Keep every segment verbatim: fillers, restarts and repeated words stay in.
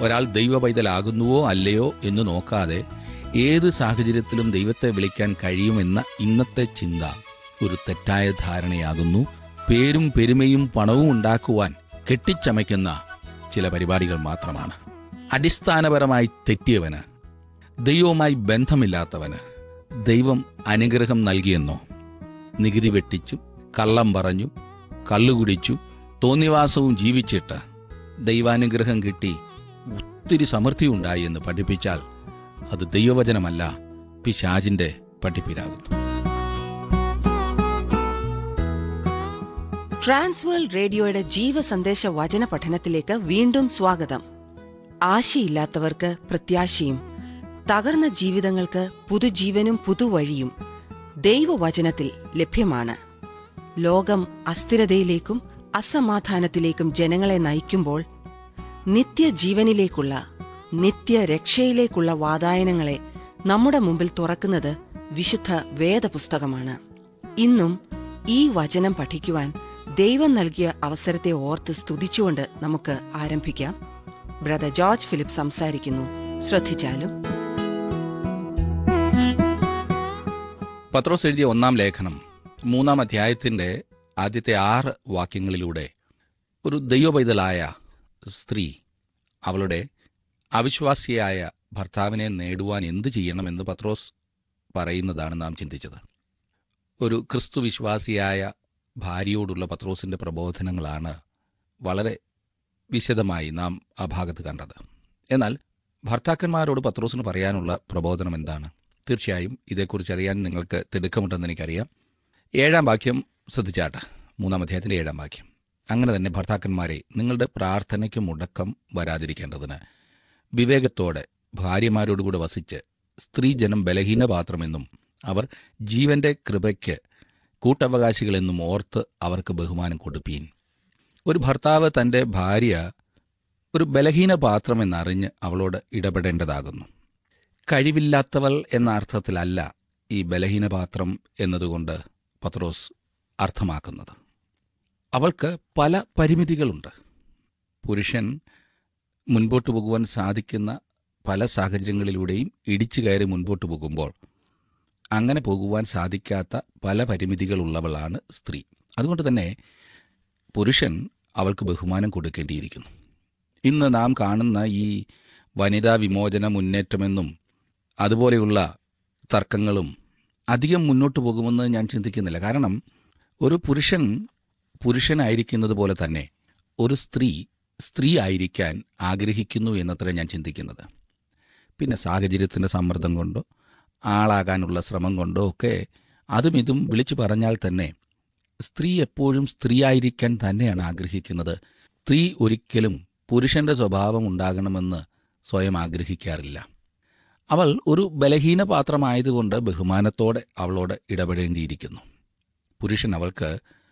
ഒരാൾ ദൈവ പൈതലാകുന്നുവോ അല്ലയോ എന്ന് നോക്കാതെ ഏത് സാഹചര്യത്തിലും ദൈവത്തെ വിളിക്കാൻ കഴിയുമെന്ന ഇന്നത്തെ ചിന്ത ഒരു തെറ്റായ ധാരണയാകുന്നു. പേരും പെരുമയും പണവും ഉണ്ടാക്കുവാൻ കെട്ടിച്ചമയ്ക്കുന്ന ചില പരിപാടികൾ മാത്രമാണ്. അടിസ്ഥാനപരമായി തെറ്റിയവന്, ദൈവവുമായി ബന്ധമില്ലാത്തവന് ദൈവം അനുഗ്രഹം നൽകിയെന്നോ? നികുതി വെട്ടിച്ചു, കള്ളം പറഞ്ഞു, കള്ളുകുടിച്ചു, തോന്നിവാസവും ജീവിച്ചിട്ട് ദൈവാനുഗ്രഹം കിട്ടി ഒത്തിരി സമൃദ്ധിയുണ്ടായി എന്ന് പഠിപ്പിച്ചാൽ അത് ദൈവവചനമല്ല, പിശാചിന്റെ പഠിപ്പിലാകുന്നു. ട്രാൻസ്വേൾഡ് റേഡിയോയുടെ ജീവസന്ദേശ വചന പഠനത്തിലേക്ക് വീണ്ടും സ്വാഗതം. ആശയില്ലാത്തവർക്ക് പ്രത്യാശയും, തകർന്ന ജീവിതങ്ങൾക്ക് പുതുജീവനും പുതുവഴിയും ദൈവവചനത്തിൽ ലഭ്യമാണ്. ലോകം അസ്ഥിരതയിലേക്കും അസമാധാനത്തിലേക്കും ജനങ്ങളെ നയിക്കുമ്പോൾ നിത്യജീവനിലേക്കുള്ള, നിത്യരക്ഷയിലേക്കുള്ള വാതായനങ്ങളെ നമ്മുടെ മുമ്പിൽ തുറക്കുന്നത് വിശുദ്ധ വേദപുസ്തകമാണ്. ഇന്നും ഈ വചനം പഠിക്കുവാൻ ദൈവം നൽകിയ അവസരത്തെ ഓർത്ത് സ്തുതിച്ചുകൊണ്ട് നമുക്ക് ആരംഭിക്കാം. ബ്രദർ ജോർജ് ഫിലിപ്പ് സംസാരിക്കുന്നു. ശ്രദ്ധിച്ചാലും. പത്രോസ് എഴുതിയ ഒന്നാം ലേഖനം മൂന്നാം അധ്യായത്തിന്റെ ആദ്യത്തെ ആറ് വാക്യങ്ങളിലൂടെ ഒരു ദൈവപൈതലായ സ്ത്രീ അവളുടെ അവിശ്വാസിയായ ഭർത്താവിനെ നേടുവാൻ എന്തു ചെയ്യണമെന്ന് പത്രോസ് പറയുന്നതാണ് നാം ചിന്തിച്ചത്. ഒരു ക്രിസ്തുവിശ്വാസിയായ ഭാര്യയോടുള്ള പത്രോസിന്റെ പ്രബോധനങ്ങളാണ് വളരെ വിശദമായി നാം ആ ഭാഗത്ത് കണ്ടത്. എന്നാൽ ഭർത്താക്കന്മാരോട് പത്രോസിന് പറയാനുള്ള പ്രബോധനം എന്താണ്? തീർച്ചയായും ഇതേക്കുറിച്ച് അറിയാൻ നിങ്ങൾക്ക് തിടുക്കമുണ്ടെന്ന് എനിക്കറിയാം. ഏഴാം വാക്യം ശ്രദ്ധിച്ചാട്ടെ. മൂന്നാം അധ്യായത്തിലെ ഏഴാം വാക്യം: അങ്ങനെ തന്നെ ഭർത്താക്കന്മാരെ, നിങ്ങളുടെ പ്രാർത്ഥനയ്ക്ക് മുടക്കം വരാതിരിക്കേണ്ടതിന് വിവേകത്തോടെ ഭാര്യമാരോടുകൂടെ വസിച്ച് സ്ത്രീജനം ബലഹീനപാത്രമെന്നും അവർ ജീവന്റെ കൃപയ്ക്ക് കൂട്ടവകാശികളെന്നും ഓർത്ത് അവർക്ക് ബഹുമാനം കൊടുപ്പീൻ. ഒരു ഭർത്താവ് തന്റെ ഭാര്യ ഒരു ബലഹീന പാത്രമെന്നറിഞ്ഞ് അവളോട് ഇടപെടേണ്ടതാകുന്നു. കഴിവില്ലാത്തവൾ എന്ന അർത്ഥത്തിലല്ല ഈ ബലഹീനപാത്രം എന്നതുകൊണ്ട് പത്രോസ് അർത്ഥമാക്കുന്നത്. അവൾക്ക് പല പരിമിതികളുണ്ട്. പുരുഷൻ മുൻപോട്ടു പോകുവാൻ സാധിക്കുന്ന പല സാഹചര്യങ്ങളിലൂടെയും ഇടിച്ചു കയറി മുൻപോട്ടു പോകുമ്പോൾ അങ്ങനെ പോകുവാൻ സാധിക്കാത്ത പല പരിമിതികളുള്ളവളാണ് സ്ത്രീ. അതുകൊണ്ട് തന്നെ പുരുഷൻ അവൾക്ക് ബഹുമാനം കൊടുക്കേണ്ടിയിരിക്കുന്നു. ഇന്ന് നാം കാണുന്ന ഈ വനിതാ വിമോചന മുന്നേറ്റമെന്നും അതുപോലെയുള്ള തർക്കങ്ങളും അധികം മുന്നോട്ടു പോകുമെന്ന് ഞാൻ ചിന്തിക്കുന്നില്ല. കാരണം ഒരു പുരുഷൻ പുരുഷനായിരിക്കുന്നത് പോലെ തന്നെ ഒരു സ്ത്രീ സ്ത്രീ ആയിരിക്കാൻ ആഗ്രഹിക്കുന്നു എന്നത്ര ഞാൻ ചിന്തിക്കുന്നത്. പിന്നെ സാഹചര്യത്തിന്റെ സമ്മർദ്ദം കൊണ്ടോ ആളാകാനുള്ള ശ്രമം കൊണ്ടോ ഒക്കെ അതും ഇതും വിളിച്ചു പറഞ്ഞാൽ തന്നെ സ്ത്രീ എപ്പോഴും സ്ത്രീയായിരിക്കാൻ തന്നെയാണ് ആഗ്രഹിക്കുന്നത്. സ്ത്രീ ഒരിക്കലും പുരുഷന്റെ സ്വഭാവം ഉണ്ടാകണമെന്ന് സ്വയം ആഗ്രഹിക്കാറില്ല. അവൾ ഒരു ബലഹീന പാത്രമായതുകൊണ്ട് ബഹുമാനത്തോടെ അവളോട് ഇടപെടേണ്ടിയിരിക്കുന്നു. പുരുഷൻ അവൾക്ക്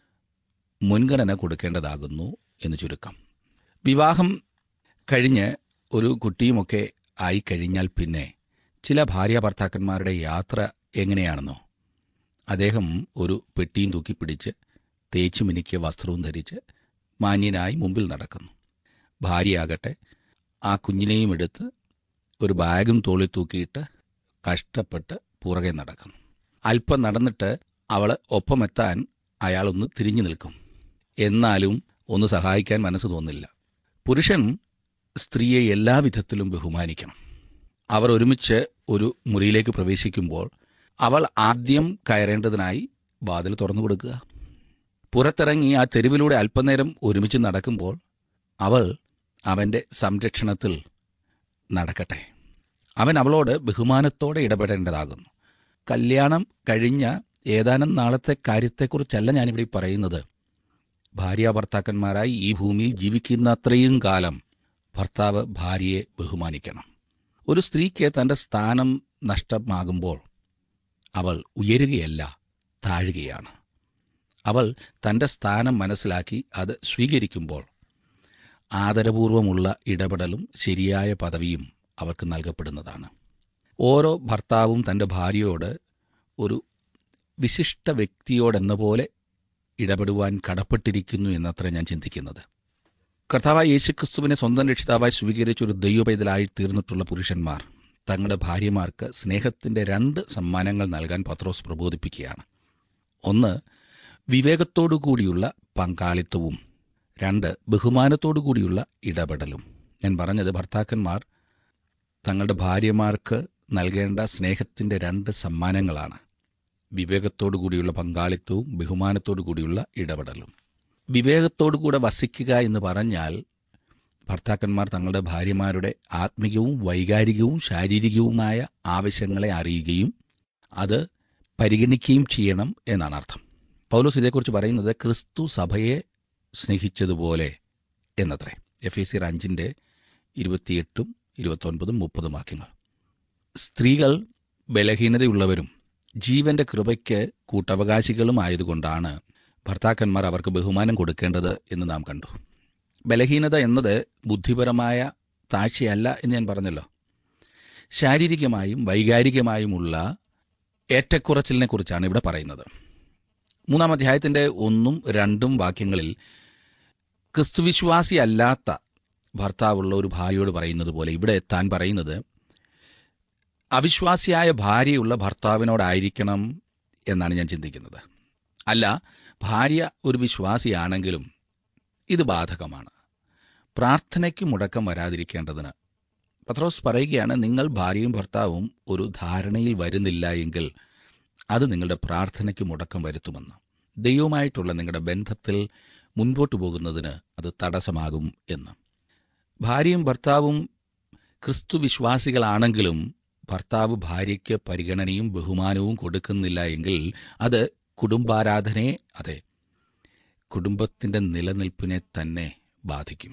മുൻഗണന കൊടുക്കേണ്ടതാകുന്നു എന്ന് ചുരുക്കം. വിവാഹം കഴിഞ്ഞ് ഒരു കുട്ടിയുമൊക്കെ ആയിക്കഴിഞ്ഞാൽ പിന്നെ ചില ഭാര്യ ഭർത്താക്കന്മാരുടെ യാത്ര എങ്ങനെയാണെന്നോ? അദ്ദേഹം ഒരു പെട്ടിയും തൂക്കിപ്പിടിച്ച് തേച്ചു മിനുക്കിയ വസ്ത്രവും ധരിച്ച് മാന്യനായി മുമ്പിൽ നടക്കുന്നു. ഭാര്യയാകട്ടെ ആ കുഞ്ഞിനെയും എടുത്ത് ഒരു ബാഗും തോളിൽ തൂക്കിയിട്ട് കഷ്ടപ്പെട്ട് പുറകെ നടക്കുന്നു. അല്പം നടന്നിട്ട് അവൾ ഒപ്പമെത്താൻ അയാളൊന്ന് തിരിഞ്ഞു നിൽക്കും. എന്നാലും ഒന്ന് സഹായിക്കാൻ മനസ്സ് തോന്നില്ല. പുരുഷൻ സ്ത്രീയെ എല്ലാവിധത്തിലും ബഹുമാനിക്കണം. അവർ ഒരുമിച്ച് ഒരു മുറിയിലേക്ക് പ്രവേശിക്കുമ്പോൾ അവൾ ആദ്യം കയറേണ്ടതിനായി വാതിൽ തുറന്നു കൊടുക്കുക. പുറത്തിറങ്ങി ആ തെരുവിലൂടെ അല്പനേരം ഒരുമിച്ച് നടക്കുമ്പോൾ അവൾ അവന്റെ സംരക്ഷണത്തിൽ നടക്കട്ടെ. അവൻ അവളോട് ബഹുമാനത്തോടെ ഇടപെടേണ്ടതാകുന്നു. കല്യാണം കഴിഞ്ഞ ഏതാനും നാളത്തെ കാര്യത്തെക്കുറിച്ചല്ല ഞാനിവിടെ പറയുന്നത്. ഭാര്യാഭർത്താക്കന്മാരായി ഈ ഭൂമിയിൽ ജീവിക്കുന്ന അത്രയും കാലം ഭർത്താവ് ഭാര്യയെ ബഹുമാനിക്കണം. ഒരു സ്ത്രീക്ക് തന്റെ സ്ഥാനം നഷ്ടമാകുമ്പോൾ അവൾ ഉയരുകയല്ല, താഴുകയാണ്. അവൾ തന്റെ സ്ഥാനം മനസ്സിലാക്കി അത് സ്വീകരിക്കുമ്പോൾ ആദരപൂർവമുള്ള ഇടപെടലും ശരിയായ പദവിയും അവൾക്ക് നൽകപ്പെടുന്നതാണ്. ഓരോ ഭർത്താവും തന്റെ ഭാര്യയോട് ഒരു വിശിഷ്ട വ്യക്തിയോടെന്ന പോലെ ഇടപെടുവാൻ കടപ്പെട്ടിരിക്കുന്നു എന്നത്ര ഞാൻ ചിന്തിക്കുന്നത്. കർത്താവായ യേശുക്രിസ്തുവിനെ സ്വന്തം രക്ഷിതാവായി സ്വീകരിച്ച ഒരു ദൈവപൈതലായി തീർന്നിട്ടുള്ള പുരുഷന്മാർ തങ്ങളുടെ ഭാര്യമാർക്ക് സ്നേഹത്തിന്റെ രണ്ട് സമ്മാനങ്ങൾ നൽകാൻ പത്രോസ് പ്രബോധിപ്പിക്കുകയാണ്. ഒന്ന്, വിവേകത്തോടുകൂടിയുള്ള പങ്കാളിത്തവും. രണ്ട്, ബഹുമാനത്തോടുകൂടിയുള്ള ഇടപെടലും. ഞാൻ പറഞ്ഞത് ഭർത്താക്കന്മാർ തങ്ങളുടെ ഭാര്യമാർക്ക് നൽകേണ്ട സ്നേഹത്തിന്റെ രണ്ട് സമ്മാനങ്ങളാണ്: വിവേകത്തോടുകൂടിയുള്ള പങ്കാളിത്തവും ബഹുമാനത്തോടുകൂടിയുള്ള ഇടപെടലും. വിവേകത്തോടുകൂടെ വസിക്കുക എന്ന് പറഞ്ഞാൽ ഭർത്താക്കന്മാർ തങ്ങളുടെ ഭാര്യമാരുടെ ആത്മീയവും വൈകാരികവും ശാരീരികവുമായ ആവശ്യങ്ങളെ അറിയുകയും അത് പരിഗണിക്കുകയും ചെയ്യണം എന്നാണ് അർത്ഥം. പൗലോസ് ഇതേക്കുറിച്ച് പറയുന്നത് ക്രിസ്തു സഭയെ സ്നേഹിച്ചതുപോലെ എന്നത്രേ. എഫേസ്യർ അഞ്ചിന്റെ ഇരുപത്തിയെട്ടും ഇരുപത്തൊൻപതും മുപ്പതും വാക്യങ്ങൾ. സ്ത്രീകൾ ബലഹീനതയുള്ളവരും ജീവന്റെ കൃപയ്ക്ക് കൂട്ടവകാശികളും ആയതുകൊണ്ടാണ് ഭർത്താക്കന്മാർ അവർക്ക് ബഹുമാനം കൊടുക്കേണ്ടത് എന്ന് നാം കണ്ടു. ബലഹീനത എന്നത് ബുദ്ധിപരമായ താഴ്ചയല്ല എന്ന് ഞാൻ പറഞ്ഞല്ലോ. ശാരീരികമായും വൈകാരികമായുമുള്ള ഏറ്റക്കുറച്ചിലിനെ കുറിച്ചാണ് ഇവിടെ പറയുന്നത്. മൂന്നാം അധ്യായത്തിന്റെ ഒന്നും രണ്ടും വാക്യങ്ങളിൽ ക്രിസ്തുവിശ്വാസിയല്ലാത്ത ഭർത്താവുള്ള ഒരു ഭാര്യയോട് പറയുന്നത് പോലെ ഇവിടെ താൻ പറയുന്നത് അവിശ്വാസിയായ ഭാര്യയുള്ള ഭർത്താവിനോടായിരിക്കണം എന്നാണ് ഞാൻ ചിന്തിക്കുന്നത്. അല്ല, ഭാര്യ ഒരു വിശ്വാസിയാണെങ്കിലും ഇത് ബാധകമാണ്. പ്രാർത്ഥനയ്ക്ക് മുടക്കം വരാതിരിക്കേണ്ടതിന് പത്രോസ് പറയുകയാണ്, നിങ്ങൾ ഭാര്യയും ഭർത്താവും ഒരു ധാരണയിൽ വരുന്നില്ല എങ്കിൽ അത് നിങ്ങളുടെ പ്രാർത്ഥനയ്ക്ക് മുടക്കം വരുത്തുമെന്ന്. ദൈവവുമായിട്ടുള്ള നിങ്ങളുടെ ബന്ധത്തിൽ മുൻപോട്ടു പോകുന്നതിന് അത് തടസ്സമാകും എന്ന്. ഭാര്യയും ഭർത്താവും ക്രിസ്തുവിശ്വാസികളാണെങ്കിലും ഭർത്താവ് ഭാര്യയ്ക്ക് പരിഗണനയും ബഹുമാനവും കൊടുക്കുന്നില്ല എങ്കിൽ അത് കുടുംബാരാധനയെ, അതെ, കുടുംബത്തിന്റെ നിലനിൽപ്പിനെ തന്നെ ബാധിക്കും.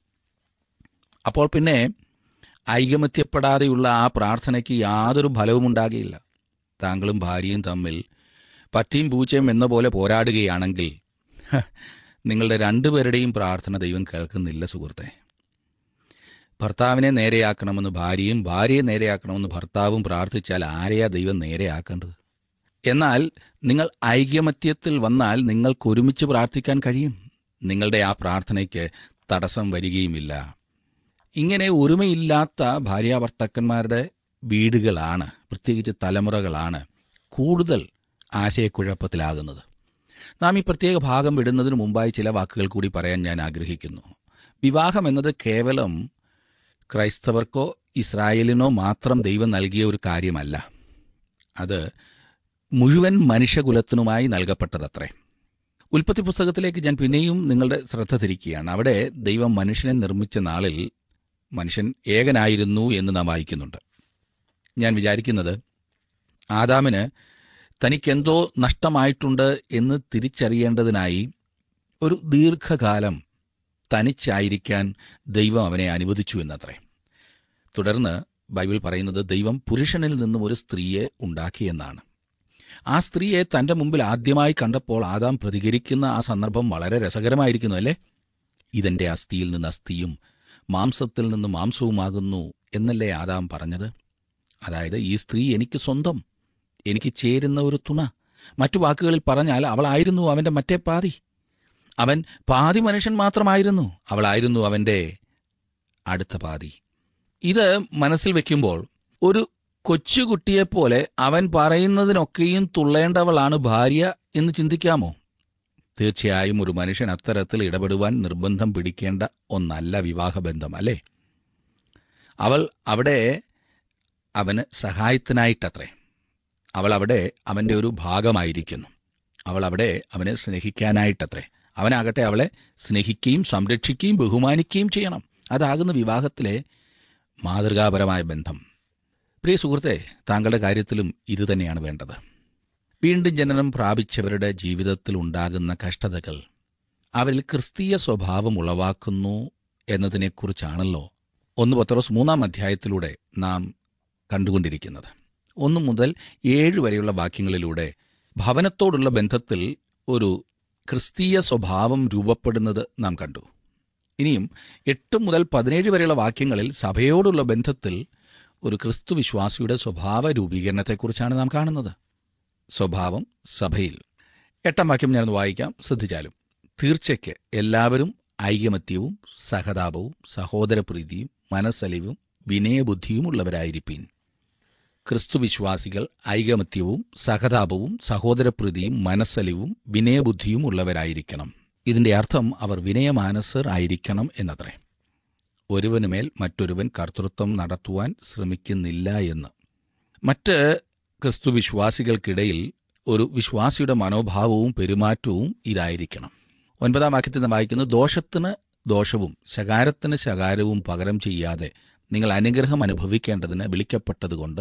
അപ്പോൾ പിന്നെ ഐകമത്യപ്പെടാതെയുള്ള ആ പ്രാർത്ഥനയ്ക്ക് യാതൊരു ഫലവും ഉണ്ടാകുകയില്ല. താങ്കളും ഭാര്യയും തമ്മിൽ പട്ടിയും പൂച്ചയും എന്ന പോലെ പോരാടുകയാണെങ്കിൽ നിങ്ങളുടെ രണ്ടുപേരുടെയും പ്രാർത്ഥന ദൈവം കേൾക്കുന്നില്ല സുഹൃത്തെ. ഭർത്താവിനെ നേരെയാക്കണമെന്ന് ഭാര്യയും ഭാര്യയെ നേരെയാക്കണമെന്ന് ഭർത്താവും പ്രാർത്ഥിച്ചാൽ ആരെയാ ദൈവം നേരെയാക്കേണ്ടത്? എന്നാൽ നിങ്ങൾ ഐകമത്യത്തിൽ വന്നാൽ നിങ്ങൾക്കൊരുമിച്ച് പ്രാർത്ഥിക്കാൻ കഴിയും. നിങ്ങളുടെ ആ പ്രാർത്ഥനയ്ക്ക് തടസ്സം വരികയുമില്ല. ഇങ്ങനെ ഒരുമയില്ലാത്ത ഭാര്യാഭർത്താക്കന്മാരുടെ വീടുകളാണ്, പ്രത്യേകിച്ച് തലമുറകളാണ് കൂടുതൽ ആശയക്കുഴപ്പത്തിലാകുന്നത്. നാം ഈ പ്രത്യേക ഭാഗം വിടുന്നതിന് മുമ്പായി ചില വാക്കുകൾ കൂടി പറയാൻ ഞാൻ ആഗ്രഹിക്കുന്നു. വിവാഹം എന്നത് കേവലം ക്രൈസ്തവർക്കോ ഇസ്രായേലിനോ മാത്രം ദൈവം നൽകിയ ഒരു കാര്യമല്ല. അത് മുഴുവൻ മനുഷ്യകുലത്തിനുമായി നൽകപ്പെട്ടതത്രേ. ഉൽപ്പത്തി പുസ്തകത്തിലേക്ക് ഞാൻ പിന്നെയും നിങ്ങളുടെ ശ്രദ്ധ തിരിക്കുകയാണ്. അവിടെ ദൈവം മനുഷ്യനെ നിർമ്മിച്ച നാളിൽ മനുഷ്യൻ ഏകനായിരുന്നു എന്ന് നാം വായിക്കുന്നുണ്ട്. ഞാൻ വിചാരിക്കുന്നത് ആദാമിന് തനിക്കെന്തോ നഷ്ടമായിട്ടുണ്ട് എന്ന് തിരിച്ചറിയേണ്ടതിനായി ഒരു ദീർഘകാലം തനിച്ചായിരിക്കാൻ ദൈവം അവനെ അനുവദിച്ചു എന്നത്രേ. തുടർന്ന് ബൈബിൾ പറയുന്നത് ദൈവം പുരുഷനിൽ നിന്നും ഒരു സ്ത്രീയെ ഉണ്ടാക്കിയെന്നാണ്. ആ സ്ത്രീയെ തന്റെ മുമ്പിൽ ആദ്യമായി കണ്ടപ്പോൾ ആദാം പ്രതികരിക്കുന്ന ആ സന്ദർഭം വളരെ രസകരമായിരിക്കുന്നു, അല്ലേ? ഇതെന്റെ അസ്ഥിയിൽ നിന്ന് അസ്ഥിയും മാംസത്തിൽ നിന്ന് മാംസവുമാകുന്നു എന്നല്ലേ ആദാം പറഞ്ഞത്? അതായത് ഈ സ്ത്രീ എനിക്ക് സ്വന്തം, എനിക്ക് ചേരുന്ന ഒരു തുണ. മറ്റു വാക്കുകളിൽ പറഞ്ഞാൽ അവളായിരുന്നു അവന്റെ മറ്റേ പാതി. അവൻ പാതി മനുഷ്യൻ മാത്രമായിരുന്നു, അവളായിരുന്നു അവന്റെ അടുത്ത പാതി. ഇത് മനസ്സിൽ വെക്കുമ്പോൾ ഒരു കൊച്ചുകുട്ടിയെപ്പോലെ അവൻ പറയുന്നതിനൊക്കെയും തുള്ളേണ്ടവളാണ് ഭാര്യ എന്ന് ചിന്തിക്കാമോ? തീർച്ചയായും ഒരു മനുഷ്യൻ അത്തരത്തിൽ ഇടപെടുവാൻ നിർബന്ധം പിടിക്കേണ്ട ഒന്നല്ല വിവാഹബന്ധം, അല്ലേ? അവൾ അവിടെ അവന് സഹായത്തിനായിട്ടത്രേ. അവൾ അവിടെ അവന്റെ ഒരു ഭാഗമായിരിക്കുന്നു. അവൾ അവിടെ അവനെ സ്നേഹിക്കാനായിട്ടത്രേ. അവനാകട്ടെ അവളെ സ്നേഹിക്കുകയും സംരക്ഷിക്കുകയും ബഹുമാനിക്കുകയും ചെയ്യണം. അതാകുന്നു വിവാഹത്തിലെ മാതൃകാപരമായ ബന്ധം. പ്രിയ സുഹൃത്തെ, താങ്കളുടെ കാര്യത്തിലും ഇതുതന്നെയാണ് വേണ്ടത്. വീണ്ടും ജനനം പ്രാപിച്ചവരുടെ ജീവിതത്തിൽ ഉണ്ടാകുന്ന കഷ്ടതകൾ അവരിൽ ക്രിസ്തീയ സ്വഭാവം ഉളവാക്കുന്നു എന്നതിനെക്കുറിച്ചാണല്ലോ ഒന്ന് പത്രോസ് മൂന്നാം അധ്യായത്തിലൂടെ നാം കണ്ടുകൊണ്ടിരിക്കുന്നത്. ഒന്നു മുതൽ ഏഴ് വരെയുള്ള വാക്യങ്ങളിലൂടെ ഭവനത്തോടുള്ള ബന്ധത്തിൽ ഒരു ക്രിസ്തീയ സ്വഭാവം രൂപപ്പെടുന്നത് നാം കണ്ടു. ഇനിയും എട്ട് മുതൽ പതിനേഴ് വരെയുള്ള വാക്യങ്ങളിൽ സഭയോടുള്ള ബന്ധത്തിൽ ഒരു ക്രിസ്തുവിശ്വാസിയുടെ സ്വഭാവ രൂപീകരണത്തെക്കുറിച്ചാണ് നാം കാണുന്നത്. സ്വഭാവം സഭയിൽ. എട്ടാം വാക്യം ഞാനൊന്ന് വായിക്കാം, ശ്രദ്ധിച്ചാലും. തീർച്ചയ്ക്ക് എല്ലാവരും ഐകമത്യവും സഹതാപവും സഹോദരപ്രീതിയും മനസ്സലിവും വിനയബുദ്ധിയും ഉള്ളവരായിരിപ്പീൻ. ക്രിസ്തുവിശ്വാസികൾ ഐകമത്യവും സഹതാപവും സഹോദരപ്രീതിയും മനസ്സലിവും വിനയബുദ്ധിയും ഉള്ളവരായിരിക്കണം. ഇതിന്റെ അർത്ഥം അവർ വിനയമാനസർ ആയിരിക്കണം എന്നത്രേ. ഒരുവനുമേൽ മറ്റൊരുവൻ കർത്തൃത്വം നടത്തുവാൻ ശ്രമിക്കുന്നില്ല എന്ന്. മറ്റ് ക്രിസ്തുവിശ്വാസികൾക്കിടയിൽ ഒരു വിശ്വാസിയുടെ മനോഭാവവും പെരുമാറ്റവും ഇതായിരിക്കണം. ഒൻപതാം വാക്യത്തിൽ നാം വായിക്കുന്നു, ദോഷത്തിന് ദോഷവും ശകാരത്തിന് ശകാരവും പകരം ചെയ്യാതെ നിങ്ങൾ അനുഗ്രഹം അനുഭവിക്കേണ്ടതിന് വിളിക്കപ്പെട്ടതുകൊണ്ട്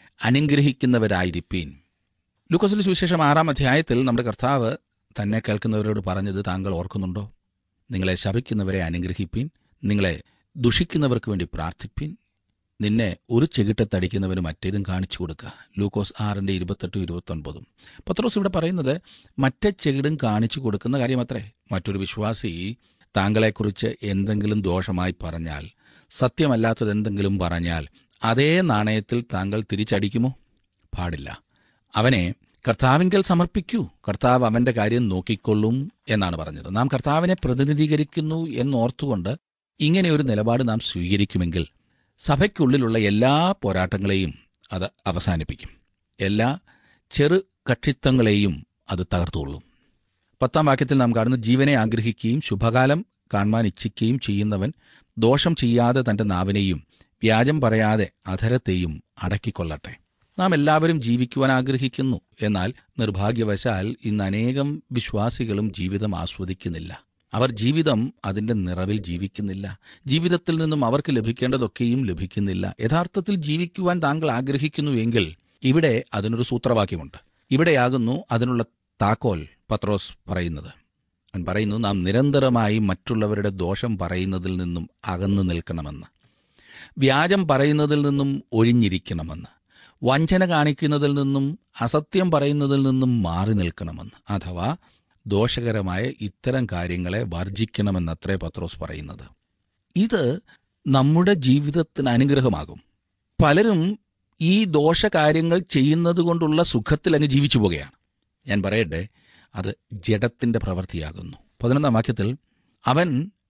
അനുഗ്രഹിക്കുന്നവരായിരിപ്പീൻ. ലൂക്കോസിന്റെ സുവിശേഷം ആറാം അധ്യായത്തിൽ നമ്മുടെ കർത്താവ് തന്നെ കേൾക്കുന്നവരോട് പറഞ്ഞത് താങ്കൾ ഓർക്കുന്നുണ്ടോ? നിങ്ങളെ ശപിക്കുന്നവരെ അനുഗ്രഹിപ്പീൻ, നിങ്ങളെ ദുഷിക്കുന്നവർക്ക് വേണ്ടി പ്രാർത്ഥിപ്പീൻ, നിന്നെ ഒരു ചെകിട്ടത്തടിക്കുന്നവന് മറ്റേതും കാണിച്ചു കൊടുക്കുക. ലൂക്കോസ് ആറിന്റെ ഇരുപത്തെട്ടും ഇരുപത്തൊൻപതും. പത്രോസ് ഇവിടെ പറയുന്നത് മറ്റേ ചെകിടും കാണിച്ചു കൊടുക്കുന്ന കാര്യമത്രേ. മറ്റൊരു വിശ്വാസി താങ്കളെക്കുറിച്ച് എന്തെങ്കിലും ദോഷമായി പറഞ്ഞാൽ, സത്യമല്ലാത്തതെന്തെങ്കിലും പറഞ്ഞാൽ അതേ നാണയത്തിൽ താങ്കൾ തിരിച്ചടിക്കുമോ? പാടില്ല. അവനെ കർത്താവിങ്കൽ സമർപ്പിക്കൂ, കർത്താവ് അവന്റെ കാര്യം നോക്കിക്കൊള്ളും എന്നാണ് പറഞ്ഞത്. നാം കർത്താവിനെ പ്രതിനിധീകരിക്കുന്നു എന്നോർത്തുകൊണ്ട് ഇങ്ങനെയൊരു നിലപാട് നാം സ്വീകരിക്കുമെങ്കിൽ സഭയ്ക്കുള്ളിലുള്ള എല്ലാ പോരാട്ടങ്ങളെയും അത് അവസാനിപ്പിക്കും. എല്ലാ ചെറു കക്ഷിത്വങ്ങളെയും അത് തകർത്തുകൊള്ളും. പത്താം വാക്യത്തിൽ നാം കാണുന്നു, ജീവനെ ആഗ്രഹിക്കുകയും ശുഭകാലം കാണുവാൻ ഇച്ഛിക്കുകയും ചെയ്യുന്നവൻ ദോഷം ചെയ്യാതെ തന്റെ നാവിനെയും വ്യാജം പറയാതെ അധരത്തെയും അടക്കിക്കൊള്ളട്ടെ. നാം എല്ലാവരും ജീവിക്കുവാൻ ആഗ്രഹിക്കുന്നു. എന്നാൽ നിർഭാഗ്യവശാൽ ഇന്ന് അനേകം വിശ്വാസികളും ജീവിതം ആസ്വദിക്കുന്നില്ല. അവർ ജീവിതം അതിന്റെ നിറവിൽ ജീവിക്കുന്നില്ല. ജീവിതത്തിൽ നിന്നും അവർക്ക് ലഭിക്കേണ്ടതൊക്കെയും ലഭിക്കുന്നില്ല. യഥാർത്ഥത്തിൽ ജീവിക്കുവാൻ താങ്കൾ ആഗ്രഹിക്കുന്നുവെങ്കിൽ ഇവിടെ അതിനൊരു സൂത്രവാക്യമുണ്ട്. ഇവിടെയാകുന്നു അതിനുള്ള താക്കോൽ പത്രോസ് പറയുന്നത്. അവൻ പറയുന്നു, നാം നിരന്തരമായി മറ്റുള്ളവരുടെ ദോഷം പറയുന്നതിൽ നിന്നും അകന്നു നിൽക്കണമെന്ന്, വ്യാജം പറയുന്നതിൽ നിന്നും ഒഴിഞ്ഞിരിക്കണമെന്ന്, വഞ്ചന കാണിക്കുന്നതിൽ നിന്നും അസത്യം പറയുന്നതിൽ നിന്നും മാറി നിൽക്കണമെന്ന്, അഥവാ ദോഷകരമായ ഇത്തരം കാര്യങ്ങളെ വർജിക്കണമെന്നത്രേ പത്രോസ് പറയുന്നത്. ഇത് നമ്മുടെ ജീവിതത്തിന് അനുഗ്രഹമാകും. പലരും ഈ ദോഷകാര്യങ്ങൾ ചെയ്യുന്നതുകൊണ്ടുള്ള സുഖത്തിൽ അങ്ങ് ജീവിച്ചു പോകുകയാണ്. ഞാൻ പറയട്ടെ, അത് ജഡത്തിന്റെ പ്രവൃത്തിയാകുന്നു. പതിനൊന്നാം വാക്യത്തിൽ, അവൻ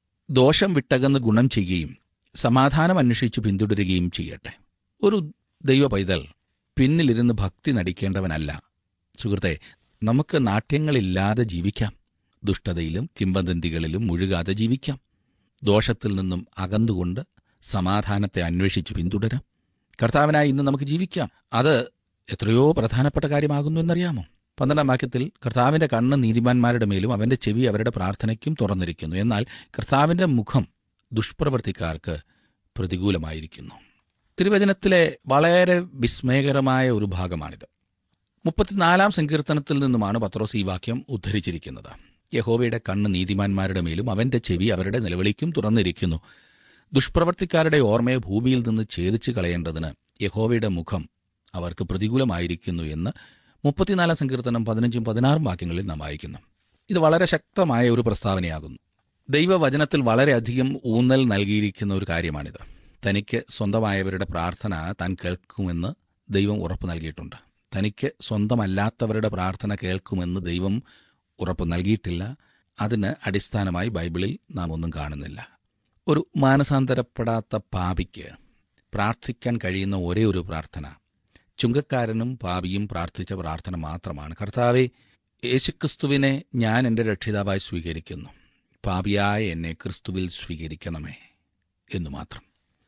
ദോഷം വിട്ടകന്ന് ഗുണം ചെയ്യുകയും സമാധാനം അന്വേഷിച്ച് പിന്തുടരുകയും ചെയ്യട്ടെ. ഒരു ദൈവ പൈതൽ പിന്നിലിരുന്ന് ഭക്തി നടിക്കേണ്ടവനല്ല. സുഹൃത്തെ, നമുക്ക് നാട്യങ്ങളില്ലാതെ ജീവിക്കാം. ദുഷ്ടതയിലും കിംവദന്തികളിലും മുഴുകാതെ ജീവിക്കാം. ദോഷത്തിൽ നിന്നും അകന്നുകൊണ്ട് സമാധാനത്തെ അന്വേഷിച്ച് പിന്തുടരാം. കർത്താവിനായി ഇന്ന് നമുക്ക് ജീവിക്കാം. അത് എത്രയോ പ്രധാനപ്പെട്ട കാര്യമാകുന്നു എന്നറിയാമോ? പന്ത്രണ്ടാം വാക്യത്തിൽ, കർത്താവിന്റെ കണ്ണ് നീതിമാന്മാരുടെ മേലും അവന്റെ ചെവി അവരുടെ പ്രാർത്ഥനയ്ക്കും തുറന്നിരിക്കുന്നു. എന്നാൽ കർത്താവിന്റെ മുഖം ദുഷ്പ്രവൃത്തിക്കാർക്ക് പ്രതികൂലമായിരിക്കുന്നു. തിരുവചനത്തിലെ വളരെ വിസ്മയകരമായ ഒരു ഭാഗമാണിത്. മുപ്പത്തിനാലാം സങ്കീർത്തനത്തിൽ നിന്നുമാണ് പത്രോസ് ഈ വാക്യം ഉദ്ധരിച്ചിരിക്കുന്നത്. യഹോവയുടെ കണ്ണ് നീതിമാന്മാരുടെ മേലും അവന്റെ ചെവി അവരുടെ നിലവിളിക്കും തുറന്നിരിക്കുന്നു. ദുഷ്പ്രവർത്തിക്കാരുടെ ഓർമ്മയെ ഭൂമിയിൽ നിന്ന് ഛേദിച്ചു കളയേണ്ടതിന് യഹോവയുടെ മുഖം അവർക്ക് പ്രതികൂലമായിരിക്കുന്നു എന്ന് മുപ്പത്തിനാലാം സങ്കീർത്തനം പതിനഞ്ചും പതിനാറും വാക്യങ്ങളിൽ നാം വായിക്കുന്നു. ഇത് വളരെ ശക്തമായ ഒരു പ്രസ്താവനയാകുന്നു. ദൈവവചനത്തിൽ വളരെയധികം ഊന്നൽ നൽകിയിരിക്കുന്ന ഒരു കാര്യമാണിത്. തനിക്ക് സ്വന്തമായവരുടെ പ്രാർത്ഥന താൻ കേൾക്കുമെന്ന് ദൈവം ഉറപ്പ് നൽകിയിട്ടുണ്ട്. തനിക്ക് സ്വന്തമല്ലാത്തവരുടെ പ്രാർത്ഥന കേൾക്കുമെന്ന് ദൈവം ഉറപ്പ് നൽകിയിട്ടില്ല. അതിന് അടിസ്ഥാനമായി ബൈബിളിൽ നാം ഒന്നും കാണുന്നില്ല. ഒരു മാനസാന്തരപ്പെടാത്ത പാപിക്ക് പ്രാർത്ഥിക്കാൻ കഴിയുന്ന ഒരേ ഒരു പ്രാർത്ഥന ചുങ്കക്കാരനും പാപിയും പ്രാർത്ഥിച്ച പ്രാർത്ഥന മാത്രമാണ്. കർത്താവേ, യേശുക്രിസ്തുവിനെ ഞാൻ എൻ്റെ രക്ഷിതാവായി സ്വീകരിക്കുന്നു, പാപിയായ എന്നെ ക്രിസ്തുവിൽ സ്വീകരിക്കണമേ എന്നു മാത്രം.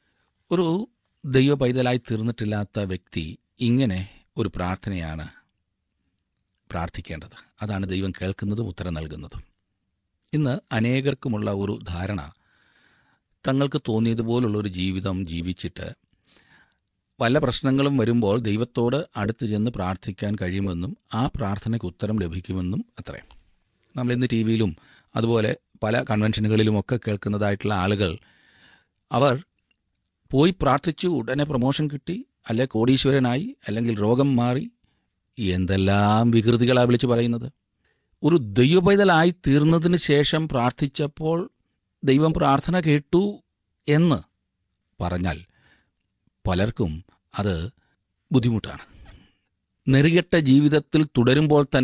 ഒരു ദൈവ പൈതലായി തീർന്നിട്ടില്ലാത്ത വ്യക്തി ഇങ്ങനെ ഒരു പ്രാർത്ഥനയാണ് പ്രാർത്ഥിക്കേണ്ടത്. അതാണ് ദൈവം കേൾക്കുന്നതും ഉത്തരം നൽകുന്നതും. ഇന്ന് അനേകർക്കുമുള്ള ഒരു ധാരണ, തങ്ങൾക്ക് തോന്നിയതുപോലുള്ളൊരു ജീവിതം ജീവിച്ചിട്ട് പല പ്രശ്നങ്ങളും വരുമ്പോൾ ദൈവത്തോട് അടുത്ത് ചെന്ന് പ്രാർത്ഥിക്കാൻ കഴിയുമെന്നും ആ പ്രാർത്ഥനയ്ക്ക് ഉത്തരം ലഭിക്കുമെന്നും അത്രേ. നമ്മൾ ഇന്ന് ടി വിയിലും അതുപോലെ പല കൺവെൻഷനുകളിലുമൊക്കെ കേൾക്കുന്നതായിട്ടുള്ള ആളുകൾ, അവർ പോയി പ്രാർത്ഥിച്ചു, ഉടനെ പ്രൊമോഷൻ കിട്ടി, അല്ലെ കോടീശ്വരനായി, അല്ലെങ്കിൽ രോഗം മാറി, എന്തെല്ലാം വികൃതികളാണ് വിളിച്ചു പറയുന്നത്. ഒരു ദൈവപൈതലായി തീർന്നതിന് ശേഷം പ്രാർത്ഥിച്ചപ്പോൾ ദൈവം പ്രാർത്ഥന കേട്ടു എന്ന് പറഞ്ഞാൽ പലർക്കും അത് ബുദ്ധിമുട്ടാണ്. നെറികെട്ട ജീവിതത്തിൽ തുടരുമ്പോൾ തന്നെ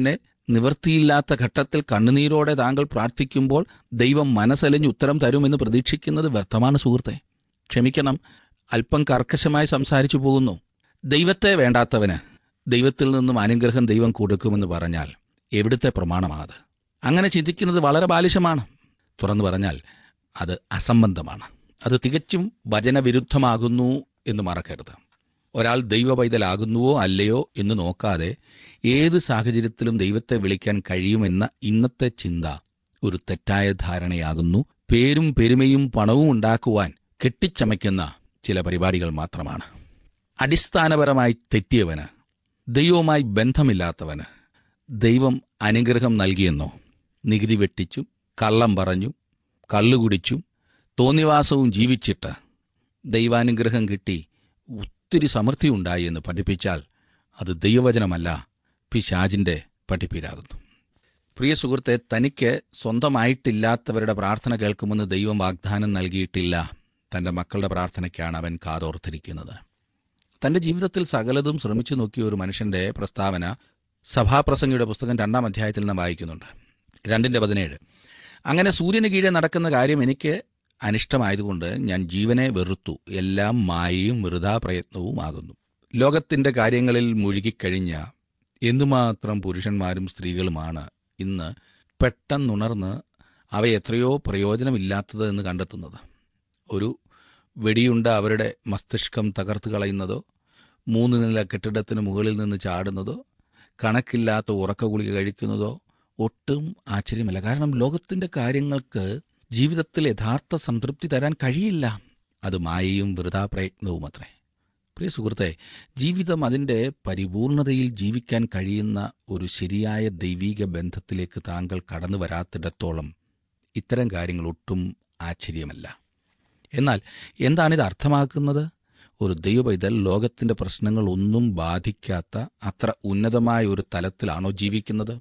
നിവൃത്തിയില്ലാത്ത ഘട്ടത്തിൽ കണ്ണുനീരോടെ താങ്കൾ പ്രാർത്ഥിക്കുമ്പോൾ ദൈവം മനസ്സലിഞ്ഞ് ഉത്തരം തരുമെന്ന് പ്രതീക്ഷിക്കുന്നത് വ്യർത്ഥമാണ് സുഹൃത്തെ. ക്ഷമിക്കണം, അല്പം കർക്കശമായി സംസാരിച്ചു പോകുന്നു. ദൈവത്തെ വേണ്ടാത്തവന് ദൈവത്തിൽ നിന്നും അനുഗ്രഹം ദൈവം കൊടുക്കുമെന്ന് പറഞ്ഞാൽ എവിടുത്തെ പ്രമാണമാണത്? അങ്ങനെ ചിന്തിക്കുന്നത് വളരെ ബാലിശമാണ്. തുറന്നു പറഞ്ഞാൽ അത് അസംബന്ധമാണ്. അത് തികച്ചും വചനവിരുദ്ധമാകുന്നു എന്ന് മറക്കരുത്. ഒരാൾ ദൈവ പൈതലാകുന്നുവോ അല്ലയോ എന്ന് നോക്കാതെ ഏത് സാഹചര്യത്തിലും ദൈവത്തെ വിളിക്കാൻ കഴിയുമെന്ന ഇന്നത്തെ ചിന്ത ഒരു തെറ്റായ ധാരണയാകുന്നു. പേരും പെരുമയും പണവും ഉണ്ടാക്കുവാൻ കെട്ടിച്ചമയ്ക്കുന്ന ചില പരിപാടികൾ മാത്രമാണ്. അടിസ്ഥാനപരമായി തെറ്റിയവന്, ദൈവവുമായി ബന്ധമില്ലാത്തവന് ദൈവം അനുഗ്രഹം നൽകിയെന്നോ? നികുതി വെട്ടിച്ചും കള്ളം പറഞ്ഞും കള്ളുകുടിച്ചും തോന്നിവാസവും ജീവിച്ചിട്ട് ദൈവാനുഗ്രഹം കിട്ടി ഒത്തിരി സമൃദ്ധിയുണ്ടായി എന്ന് പഠിപ്പിച്ചാൽ അത് ദൈവവചനമല്ല, പിശാചിന്റെ പഠിപ്പിലാകുന്നു. പ്രിയ സുഹൃത്തെ, തനിക്ക് സ്വന്തമായിട്ടില്ലാത്തവരുടെ പ്രാർത്ഥന കേൾക്കുമെന്ന് ദൈവം വാഗ്ദാനം നൽകിയിട്ടില്ല. തന്റെ മക്കളുടെ പ്രാർത്ഥനയ്ക്കാണ് അവൻ കാതോർത്തിരിക്കുന്നത്. തന്റെ ജീവിതത്തിൽ സകലതും ശ്രമിച്ചു നോക്കിയ ഒരു മനുഷ്യന്റെ പ്രസ്താവന സഭാപ്രസംഗിയുടെ പുസ്തകം രണ്ടാം അധ്യായത്തിൽ നാം വായിക്കുന്നുണ്ട്. രണ്ടിന്റെ പതിനേഴ്. അങ്ങനെ സൂര്യന് കീഴെ നടക്കുന്ന കാര്യം എനിക്ക് അനിഷ്ടമായതുകൊണ്ട് ഞാൻ ജീവനെ വെറുത്തു. എല്ലാം മായയും വൃഥാ പ്രയത്നവുമാകുന്നു. ലോകത്തിന്റെ കാര്യങ്ങളിൽ മുഴുകിക്കഴിഞ്ഞ എന്തുമാത്രം പുരുഷന്മാരും സ്ത്രീകളുമാണ് ഇന്ന് പെട്ടെന്നുണർന്ന് അവ എത്രയോ പ്രയോജനമില്ലാത്തത് എന്ന് കണ്ടെത്തുന്നത്. ഒരു വെടിയുണ്ട അവരുടെ മസ്തിഷ്കം തകർത്തു കളയുന്നതോ, മൂന്ന് നില കെട്ടിടത്തിന് മുകളിൽ നിന്ന് ചാടുന്നതോ, കണക്കില്ലാത്ത ഉറക്കഗുളിക കഴിക്കുന്നതോ ഒട്ടും ആശ്ചര്യമല്ല. കാരണം ലോകത്തിന്റെ കാര്യങ്ങൾക്ക് ജീവിതത്തിൽ യഥാർത്ഥ സംതൃപ്തി തരാൻ കഴിയില്ല. അത് മായയും വൃഥാ പ്രയത്നവുമത്രേ. പ്രിയ സുഹൃത്തെ, ജീവിതം അതിന്റെ പരിപൂർണതയിൽ ജീവിക്കാൻ കഴിയുന്ന ഒരു ശരിയായ ദൈവീക ബന്ധത്തിലേക്ക് താങ്കൾ കടന്നു വരാത്തിടത്തോളം ഇത്തരം കാര്യങ്ങൾ ഒട്ടും ആശ്ചര്യമല്ല. എന്നാൽ എന്താണിത് അർത്ഥമാക്കുന്നത്? ഒരു ദൈവപൈതൽ ലോകത്തിന്റെ പ്രശ്നങ്ങൾ ഒന്നും ബാധിക്കാത്ത അത്ര ഉന്നതമായ ഒരു തലത്തിലാണോ ജീവിക്കുന്നത്?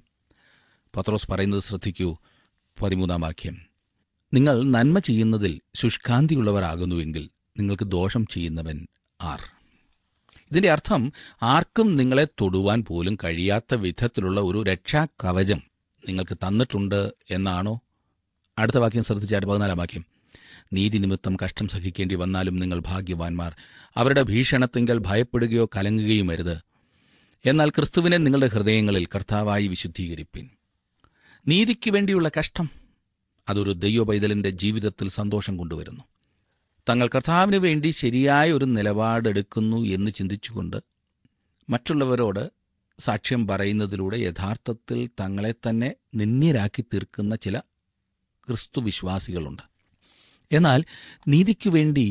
പത്രോസ് പറയുന്നത് ശ്രദ്ധിക്കൂ. പതിമൂന്നാം വാക്യം. നിങ്ങൾ നന്മ ചെയ്യുന്നതിൽ ശുഷ്കാന്തിയുള്ളവരാകുന്നുവെങ്കിൽ നിങ്ങൾക്ക് ദോഷം ചെയ്യുന്നവൻ ആർ? ഇതിന്റെ അർത്ഥം ആർക്കും നിങ്ങളെ തൊടുവാൻ പോലും കഴിയാത്ത വിധത്തിലുള്ള ഒരു രക്ഷാകവചം നിങ്ങൾക്ക് തന്നിട്ടുണ്ട് എന്നാണോ? അടുത്ത വാക്യം ശ്രദ്ധിച്ചാൽ പതിനാലാം വാക്യം. നീതി നിമിത്തം കഷ്ടം സഹിക്കേണ്ടി വന്നാലും നിങ്ങൾ ഭാഗ്യവാന്മാർ. അവരുടെ ഭീഷണത്തിങ്കൽ ഭയപ്പെടുകയോ കലങ്ങുകയും അരുത്. എന്നാൽ ക്രിസ്തുവിനെ നിങ്ങളുടെ ഹൃദയങ്ങളിൽ കർത്താവായി വിശുദ്ധീകരിപ്പിൻ. നീതിക്ക് വേണ്ടിയുള്ള കഷ്ടം അതൊരു ദൈവപൈതലിന്റെ ജീവിതത്തിൽ സന്തോഷം കൊണ്ടുവരുന്നു. തങ്ങൾ കർത്താവിന് വേണ്ടി ശരിയായ ഒരു നിലപാടെടുക്കുന്നു എന്ന് ചിന്തിച്ചുകൊണ്ട് മറ്റുള്ളവരോട് സാക്ഷ്യം പറയുന്നതിലൂടെ യഥാർത്ഥത്തിൽ തങ്ങളെ തന്നെ നിന്ദ്യരാക്കി തീർക്കുന്ന ചില ക്രിസ്തുവിശ്വാസികളുണ്ട്. എന്നാൽ നീതിക്കു വേണ്ടി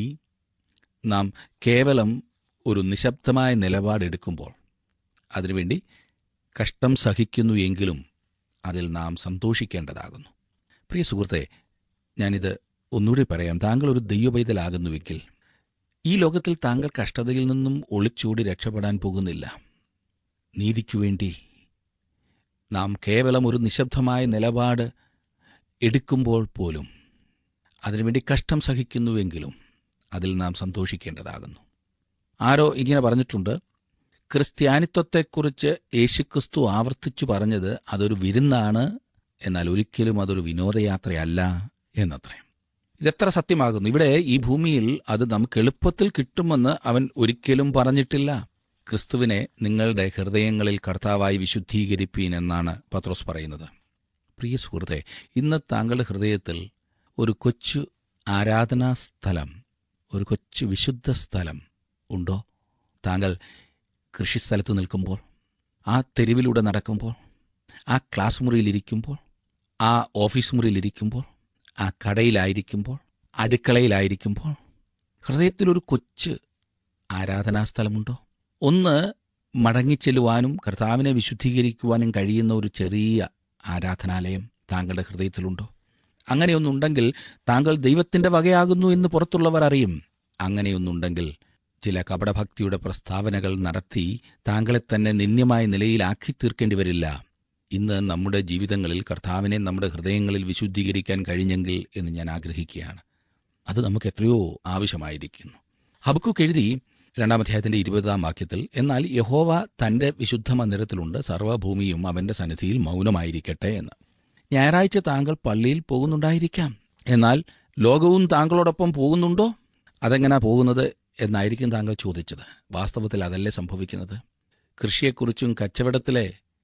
നാം കേവലം ഒരു നിശബ്ദമായ നിലപാടെടുക്കുമ്പോൾ, അതിനുവേണ്ടി കഷ്ടം സഹിക്കുന്നു എങ്കിലും അതിൽ നാം സന്തോഷിക്കേണ്ടതാകുന്നു. പ്രിയ സുഹൃത്തെ, ഞാനിത് ഒന്നുകൂടി പറയാം. താങ്കൾ ഒരു ദൈവപൈതലാകുന്നുവെങ്കിൽ ഈ ലോകത്തിൽ താങ്കൾ കഷ്ടതയിൽ നിന്നും ഒളിച്ചോടി രക്ഷപ്പെടാൻ പോകുന്നില്ല. നീതിക്കുവേണ്ടി നാം കേവലം ഒരു നിശബ്ദമായ നിലപാട് എടുക്കുമ്പോൾ പോലും, അതിനുവേണ്ടി കഷ്ടം സഹിക്കുന്നുവെങ്കിലും അതിൽ നാം സന്തോഷിക്കേണ്ടതാകുന്നു. ആരോ ഇങ്ങനെ പറഞ്ഞിട്ടുണ്ട്, ക്രിസ്ത്യാനിത്വത്തെക്കുറിച്ച് യേശുക്രിസ്തു ആവർത്തിച്ചു പറഞ്ഞത് അതൊരു വിരുന്നാണ്, എന്നാൽ ഒരിക്കലും അതൊരു വിനോദയാത്രയല്ല എന്നത്രേ. ഇതെത്ര സത്യമാകുന്നു! ഇവിടെ ഈ ഭൂമിയിൽ അത് നമുക്ക് എളുപ്പത്തിൽ കിട്ടുമെന്ന് അവൻ ഒരിക്കലും പറഞ്ഞിട്ടില്ല. ക്രിസ്തുവിനെ നിങ്ങളുടെ ഹൃദയങ്ങളിൽ കർത്താവായി വിശുദ്ധീകരിപ്പീൻ എന്നാണ് പത്രോസ് പറയുന്നത്. പ്രിയ സുഹൃത്തെ, ഇന്ന് താങ്കളുടെ ഹൃദയത്തിൽ ഒരു കൊച്ചു ആരാധനാ സ്ഥലം, ഒരു കൊച്ചു വിശുദ്ധ സ്ഥലം ഉണ്ടോ? താങ്കൾ കൃഷിസ്ഥലത്ത് നിൽക്കുമ്പോൾ, ആ തെരുവിലൂടെ നടക്കുമ്പോൾ, ആ ക്ലാസ് മുറിയിലിരിക്കുമ്പോൾ, ആ ഓഫീസ് മുറിയിലിരിക്കുമ്പോൾ, ആ കടയിലായിരിക്കുമ്പോൾ, അടുക്കളയിലായിരിക്കുമ്പോൾ ഹൃദയത്തിലൊരു കൊച്ചു ആരാധനാ സ്ഥലമുണ്ടോ? ഒന്ന് മടങ്ങിച്ചെല്ലുവാനും കർത്താവിനെ വിശുദ്ധീകരിക്കുവാനും കഴിയുന്ന ഒരു ചെറിയ ആരാധനാലയം താങ്കളുടെ ഹൃദയത്തിലുണ്ടോ? അങ്ങനെയൊന്നുണ്ടെങ്കിൽ താങ്കൾ ദൈവത്തിന്റെ വകയാകുന്നു എന്ന് പുറത്തുള്ളവർ അറിയും. അങ്ങനെയൊന്നുണ്ടെങ്കിൽ ചില കപടഭക്തിയുടെ പ്രസ്താവനകൾ നടത്തി താങ്കളെ തന്നെ നിന്ദ്യമായ നിലയിലാക്കി തീർക്കേണ്ടി വരില്ല. ഇന്ന് നമ്മുടെ ജീവിതങ്ങളിൽ കർത്താവിനെ നമ്മുടെ ഹൃദയങ്ങളിൽ വിശുദ്ധീകരിക്കാൻ കഴിഞ്ഞെങ്കിൽ എന്ന് ഞാൻ ആഗ്രഹിക്കുകയാണ്. അത് നമുക്ക് എത്രയോ ആവശ്യമായിരിക്കുന്നു. ഹബക്കൂക്ക് എഴുതി, രണ്ടാം അധ്യായത്തിന്റെ ഇരുപതാം വാക്യത്തിൽ, എന്നാൽ യഹോവ തന്റെ വിശുദ്ധ മന്ദിരത്തിലുണ്ട്, സർവ്വഭൂമിയും അവന്റെ സന്നിധിയിൽ മൗനമായിരിക്കട്ടെ എന്ന്. ഞായറാഴ്ച താങ്കൾ പള്ളിയിൽ പോകുന്നുണ്ടായിരിക്കാം, എന്നാൽ ലോകവും താങ്കളോടൊപ്പം പോകുന്നുണ്ടോ? അതെങ്ങനാ പോകുന്നത് എന്നായിരിക്കും താങ്കൾ ചോദിച്ചത്. വാസ്തവത്തിൽ അതല്ലേ സംഭവിക്കുന്നത്. കൃഷിയെക്കുറിച്ചും കച്ചവടത്തിലെ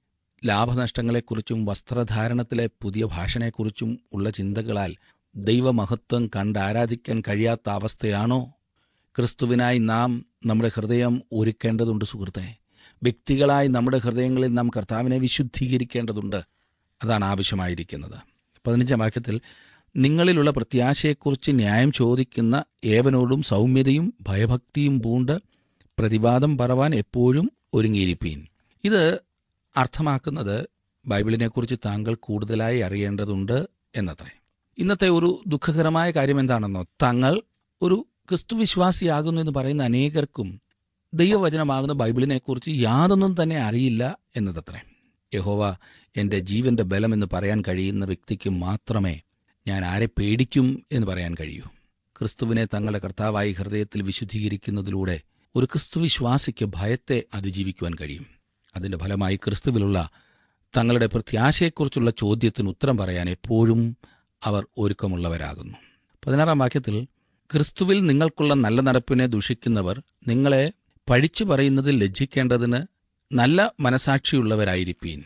ലാഭനഷ്ടങ്ങളെക്കുറിച്ചും വസ്ത്രധാരണത്തിലെ പുതിയ ഭാഷണയെക്കുറിച്ചും ഉള്ള ചിന്തകളാൽ ദൈവമഹത്വം കണ്ടാരാധിക്കാൻ കഴിയാത്ത അവസ്ഥയാണോ? ക്രിസ്തുവിനായി നാം നമ്മുടെ ഹൃദയം ഒരുക്കേണ്ടതുണ്ട് സുഹൃത്തെ. വ്യക്തികളായി നമ്മുടെ ഹൃദയങ്ങളിൽ നാം കർത്താവിനെ വിശുദ്ധീകരിക്കേണ്ടതുണ്ട്. അതാണ് ആവശ്യമായിരിക്കുന്നത്. പതിനഞ്ചാം വാക്യത്തിൽ, നിങ്ങളിലുള്ള പ്രത്യാശയെക്കുറിച്ച് ന്യായം ചോദിക്കുന്ന ഏവനോടും സൗമ്യതയും ഭയഭക്തിയും പൂണ്ട് പ്രതിവാദം പറവാൻ എപ്പോഴും ഒരുങ്ങിയിരിപ്പീൻ. ഇത് അർത്ഥമാക്കുന്നത് ബൈബിളിനെക്കുറിച്ച് താങ്കൾ കൂടുതലായി അറിയേണ്ടതുണ്ട് എന്നത്രേ. ഇന്നത്തെ ഒരു ദുഃഖകരമായ കാര്യം എന്താണെന്നോ, തങ്ങൾ ഒരു ക്രിസ്തുവിശ്വാസിയാകുന്നു എന്ന് പറയുന്ന അനേകർക്കും ദൈവവചനമാകുന്ന ബൈബിളിനെക്കുറിച്ച് യാതൊന്നും തന്നെ അറിയില്ല എന്നതത്രേ. യഹോവ എന്റെ ജീവന്റെ ബലമെന്ന് പറയാൻ കഴിയുന്ന വ്യക്തിക്ക് മാത്രമേ ഞാൻ ആരെ പേടിക്കും എന്ന് പറയാൻ കഴിയൂ. ക്രിസ്തുവിനെ തങ്ങളുടെ കർത്താവായി ഹൃദയത്തിൽ വിശുദ്ധീകരിക്കുന്നതിലൂടെ ഒരു ക്രിസ്തുവിശ്വാസിക്ക് ഭയത്തെ അതിജീവിക്കുവാൻ കഴിയും. അതിന്റെ ഫലമായി ക്രിസ്തുവിലുള്ള തങ്ങളുടെ പ്രത്യാശയെക്കുറിച്ചുള്ള ചോദ്യത്തിന് ഉത്തരം പറയാൻ എപ്പോഴും അവർ ഒരുക്കമുള്ളവരാകുന്നു. പതിനാറാം വാക്യത്തിൽ, ക്രിസ്തുവിൽ നിങ്ങൾക്കുള്ള നല്ല നടപ്പിനെ ദുഷിക്കുന്നവർ നിങ്ങളെ പഴിച്ചു പറയുന്നതിൽ ലജ്ജിക്കേണ്ടതിന് നല്ല മനസാക്ഷിയുള്ളവരായിരിപ്പീൻ.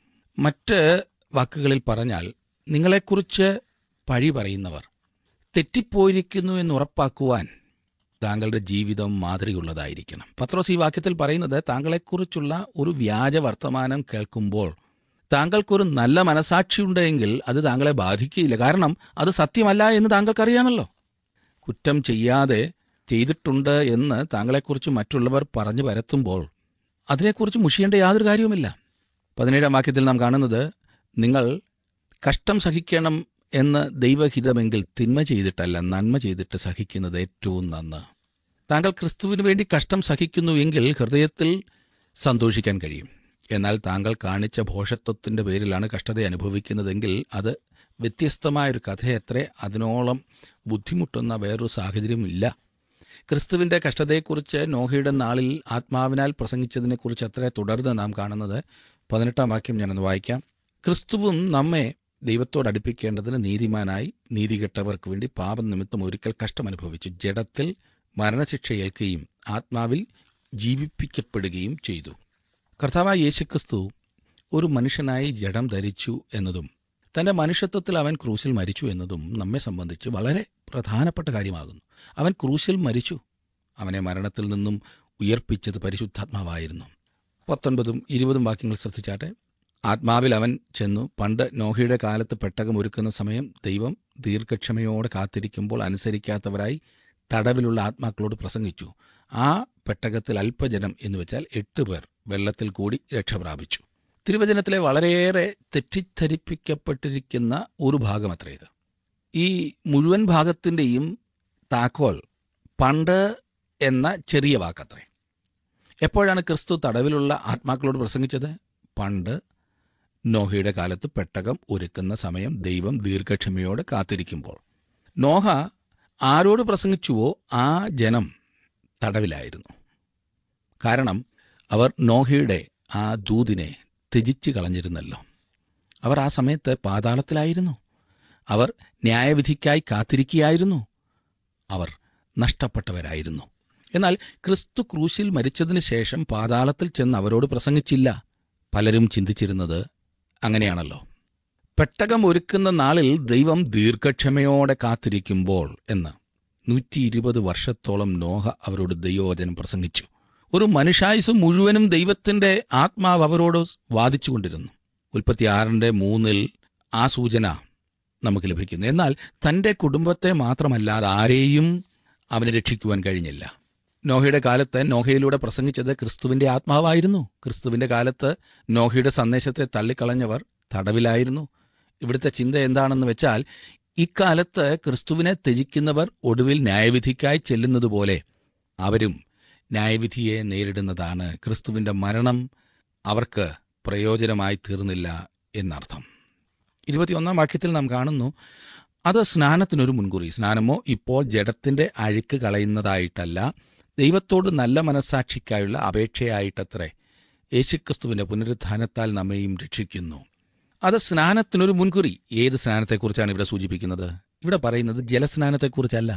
മറ്റ് വാക്കുകളിൽ പറഞ്ഞാൽ, നിങ്ങളെക്കുറിച്ച് പഴി പറയുന്നവർ തെറ്റിപ്പോയിരിക്കുന്നു എന്നുറപ്പാക്കുവാൻ താങ്കളുടെ ജീവിതം മാതൃകയുള്ളതായിരിക്കണം. പത്രോസ് ഈ വാക്യത്തിൽ പറയുന്നത്, താങ്കളെക്കുറിച്ചുള്ള ഒരു വ്യാജ വർത്തമാനം കേൾക്കുമ്പോൾ താങ്കൾക്കൊരു നല്ല മനസാക്ഷിയുണ്ടെങ്കിൽ അത് താങ്കളെ ബാധിക്കുകയില്ല. കാരണം അത് സത്യമല്ല എന്ന് താങ്കൾക്കറിയാമല്ലോ. കുറ്റം ചെയ്യാതെ ചെയ്തിട്ടുണ്ട് എന്ന് താങ്കളെക്കുറിച്ച് മറ്റുള്ളവർ പറഞ്ഞു പരത്തുമ്പോൾ അതിനെക്കുറിച്ച് മുഷിയേണ്ട യാതൊരു കാര്യവുമില്ല. പതിനേഴാം വാക്യത്തിൽ നാം കാണുന്നത്, നിങ്ങൾ കഷ്ടം സഹിക്കണം എന്ന് ദൈവഹിതമെങ്കിൽ തിന്മ ചെയ്തിട്ടല്ല നന്മ ചെയ്തിട്ട് സഹിക്കുന്നത് ഏറ്റവും നന്ന്. താങ്കൾ ക്രിസ്തുവിന് വേണ്ടി കഷ്ടം സഹിക്കുന്നു എങ്കിൽ ഹൃദയത്തിൽ സന്തോഷിക്കാൻ കഴിയും. എന്നാൽ താങ്കൾ കാണിച്ച ഭോഷത്വത്തിന്റെ പേരിലാണ് കഷ്ടത അനുഭവിക്കുന്നതെങ്കിൽ അത് വ്യത്യസ്തമായൊരു കഥയത്രേ. അതിനോളം ബുദ്ധിമുട്ടുന്ന വേറൊരു സാഹചര്യമില്ല. ക്രിസ്തുവിന്റെ കഷ്ടതയെക്കുറിച്ച് നോഹയുടെ നാളിൽ ആത്മാവിനാൽ പ്രസംഗിച്ചതിനെക്കുറിച്ച് അത്രേ തുടർന്ന് നാം കാണുന്നത്. പതിനെട്ടാം വാക്യം ഞാനൊന്ന് വായിക്കാം. ക്രിസ്തുവും നമ്മെ ദൈവത്തോടടുപ്പിക്കേണ്ടതിന് നീതിമാനായി നീതികെട്ടവർക്ക് വേണ്ടി പാപം നിമിത്തം ഒരിക്കൽ കഷ്ടമനുഭവിച്ചു, ജഡത്തിൽ മരണശിക്ഷ ഏൽക്കുകയും ആത്മാവിൽ ജീവിപ്പിക്കപ്പെടുകയും ചെയ്തു. കർത്താവായ യേശുക്രിസ്തു ഒരു മനുഷ്യനായി ജഡം ധരിച്ചു എന്നതും തന്റെ മനുഷ്യത്വത്തിൽ അവൻ ക്രൂശിൽ മരിച്ചു എന്നതും നമ്മെ സംബന്ധിച്ച് വളരെ പ്രധാനപ്പെട്ട കാര്യമാകുന്നു. അവൻ ക്രൂശിൽ മരിച്ചു. അവനെ മരണത്തിൽ നിന്നും ഉയർപ്പിച്ചത് പരിശുദ്ധാത്മാവായിരുന്നു. പത്തൊൻപതും ഇരുപതും വാക്യങ്ങൾ ശ്രദ്ധിച്ചാട്ടെ. ആത്മാവിൽ അവൻ ചെന്നു പണ്ട് നോഹയുടെ കാലത്ത് പെട്ടകം ഒരുക്കുന്ന സമയം ദൈവം ദീർഘക്ഷമയോടെ കാത്തിരിക്കുമ്പോൾ അനുസരിക്കാത്തവരായി തടവിലുള്ള ആത്മാക്കളോട് പ്രസംഗിച്ചു. ആ പെട്ടകത്തിൽ അല്പജനം എന്നുവെച്ചാൽ എട്ട് പേർ വെള്ളത്തിൽ കൂടി രക്ഷപ്രാപിച്ചു. തിരുവചനത്തിലെ വളരെയേറെ തെറ്റിദ്ധരിപ്പിക്കപ്പെട്ടിരിക്കുന്ന ഒരു ഭാഗമത്രേ ഇത്. ഈ മുഴുവൻ ഭാഗത്തിന്റെയും താക്കോൽ പണ്ട് എന്ന ചെറിയ വാക്കത്രേ. എപ്പോഴാണ് ക്രിസ്തു തടവിലുള്ള ആത്മാക്കളോട് പ്രസംഗിച്ചത്? പണ്ട് നോഹയുടെ കാലത്ത് പെട്ടകം ഒരുക്കുന്ന സമയം ദൈവം ദീർഘക്ഷമയോടെ കാത്തിരിക്കുമ്പോൾ. നോഹ ആരോട് പ്രസംഗിച്ചുവോ ആ ജനം തടവിലായിരുന്നു. കാരണം അവർ നോഹയുടെ ആ ദൂതിനെ ത്യജിച്ചു കളഞ്ഞിരുന്നല്ലോ. അവർ ആ സമയത്ത് പാതാളത്തിലായിരുന്നു. അവർ ന്യായവിധിക്കായി കാത്തിരിക്കുകയായിരുന്നു. അവർ നഷ്ടപ്പെട്ടവരായിരുന്നു. എന്നാൽ ക്രിസ്തു ക്രൂശിൽ മരിച്ചതിനു ശേഷം പാതാളത്തിൽ ചെന്ന് അവരോട് പ്രസംഗിച്ചില്ല. പലരും ചിന്തിച്ചിരുന്നത് അങ്ങനെയാണല്ലോ. പെട്ടകം ഒരുക്കുന്ന നാളിൽ ദൈവം ദീർഘക്ഷമയോടെ കാത്തിരിക്കുമ്പോൾ എന്ന്. നൂറ്റി ഇരുപത് വർഷത്തോളം നോഹ അവരോട് ദൈവവചനം പ്രസംഗിച്ചു. ഒരു മനുഷ്യായുസ് മുഴുവനും ദൈവത്തിന്റെ ആത്മാവ് അവരോട് വാദിച്ചുകൊണ്ടിരുന്നു. ഉൽപ്പത്തി ആറിന്റെ മൂന്നിൽ ആ സൂചന നമുക്ക് ലഭിക്കുന്നു. എന്നാൽ തന്റെ കുടുംബത്തെ മാത്രമല്ലാതെ ആരെയും അവന് രക്ഷിക്കുവാൻ കഴിഞ്ഞില്ല. നോഹയുടെ കാലത്ത് നോഹയിലൂടെ പ്രസംഗിച്ചത് ക്രിസ്തുവിന്റെ ആത്മാവായിരുന്നു. ക്രിസ്തുവിന്റെ കാലത്ത് നോഹയുടെ സന്ദേശത്തെ തള്ളിക്കളഞ്ഞവർ തടവിലായിരുന്നു. ഇവിടുത്തെ ചിന്ത എന്താണെന്ന് വെച്ചാൽ, ഇക്കാലത്ത് ക്രിസ്തുവിനെ ത്യജിക്കുന്നവർ ഒടുവിൽ ന്യായവിധിക്കായി ചെല്ലുന്നതുപോലെ അവരും ന്യായവിധിയെ നേരിടുന്നതാണ്. ക്രിസ്തുവിന്റെ മരണം അവർക്ക് പ്രയോജനമായി തീർന്നില്ല എന്നർത്ഥം. ഇരുപത്തിയൊന്നാം വാക്യത്തിൽ നാം കാണുന്നു, അത് സ്നാനത്തിനൊരു മുൻകുറി. സ്നാനമോ ഇപ്പോൾ ജഡത്തിന്റെ അഴുക്ക് കളയുന്നതായിട്ടല്ല, ദൈവത്തോട് നല്ല മനസ്സാക്ഷിക്കായുള്ള അപേക്ഷയായിട്ടത്രേ യേശുക്രിസ്തുവിന്റെ പുനരുത്ഥാനത്താൽ നമ്മെയും രക്ഷിക്കുന്നു. അത് സ്നാനത്തിനൊരു മുൻകുറി. ഏത് സ്നാനത്തെക്കുറിച്ചാണ് ഇവിടെ സൂചിപ്പിക്കുന്നത്? ഇവിടെ പറയുന്നത് ജലസ്നാനത്തെക്കുറിച്ചല്ല,